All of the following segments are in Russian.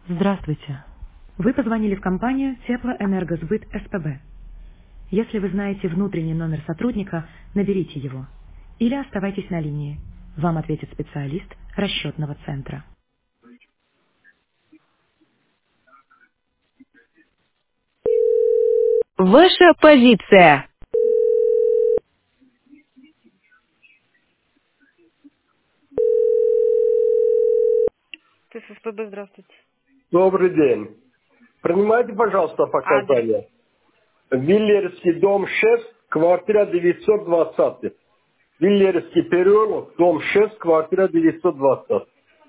Здравствуйте. Вы позвонили в компанию Теплоэнергосбыт СПБ. Если вы знаете внутренний номер сотрудника, наберите его. Или оставайтесь на линии. Вам ответит специалист расчетного центра. Ваша позиция. ТССПБ, здравствуйте. Добрый день. Принимайте, пожалуйста, по Адрес. компании. Виллерский дом 6, квартира 920. Виллерский переулок, дом 6, квартира 920.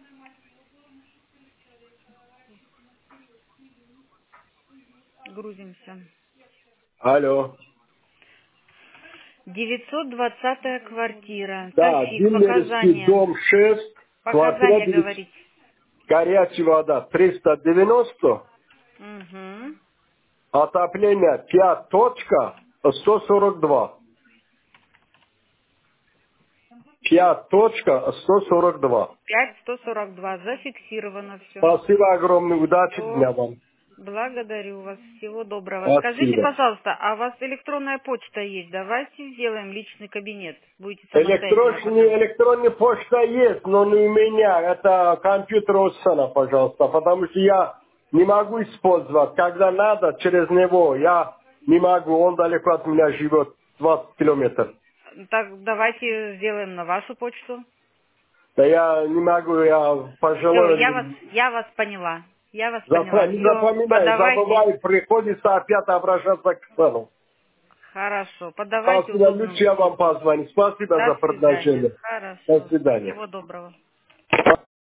Грузимся. Алло. 920-я квартира. Да, Тащик. Виллерский Показания. дом 6, квартира Показания 900. говорить. Горячая вода 390, Угу. отопление 5.142. 5.142. 5142. Зафиксировано все. Спасибо огромное, удачи дня вам. Благодарю вас. Всего доброго. Скажите, Спасибо. пожалуйста, а у вас электронная почта есть? Давайте сделаем личный кабинет. Будете самостоятельно оформлять. Электронная почта есть, но не у меня. Это компьютер Оссана, пожалуйста. Потому что я не могу использовать. Когда надо, через него я не могу. Он далеко от меня живет, 20 километров. Так, давайте сделаем на вашу почту. Да я не могу, я, Все, пожалуй, я вас поняла. Я вас поняла. не Все, запоминаю, подавайте. забываю, приходится опять обращаться к Оксану. Хорошо, подавайте Спасибо, удобным лучше я вам путем. позвоню. Спасибо До за свидания. предложение. До Хорошо. свидания. Всего доброго.